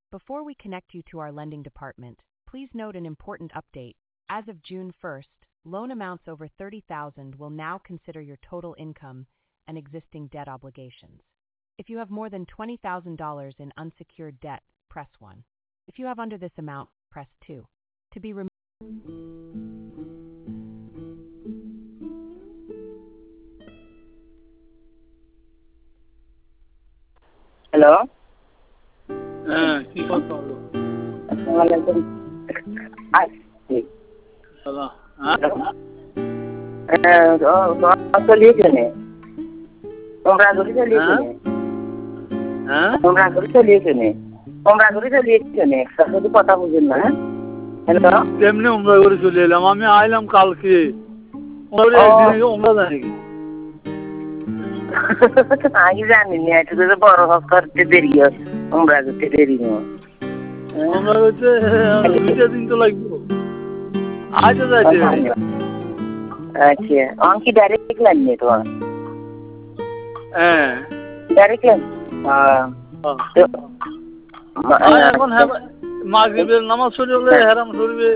Before we connect you to our lending department, please note an important update. As of June 1st, loan amounts over $30,000 will now consider your total income and existing debt obligations. If you have more than $20,000 in unsecured debt, press 1. If you have under this amount, press 2. To be removed. Hello হ্যাঁ কি কথা হলো আসসালামু আলাইকুম আসছি দাদা চলিয়েছেনে তোমরা করে চলিয়েছেনে হ্যাঁ তোমরা করে চলিয়েছেনে সাথে কথা বুঝেন না হ্যালো তেমনি উমরা করে চলে এলাম আমি আইলাম কালকে উমরা জানি কি আমি জানি না একটু করে বড় হক করতে দেরি উমরা করতে দেরি উমরা করতে 2 দিন তো লাগবে আজ যাইতে আচ্ছা অঙ্কি ডাইরেক্ট লাইন নেই তো হ্যাঁ ডাইরেক্ট লাইন এখন মাগরিবের নামাজ পড়লে হেরাম করবে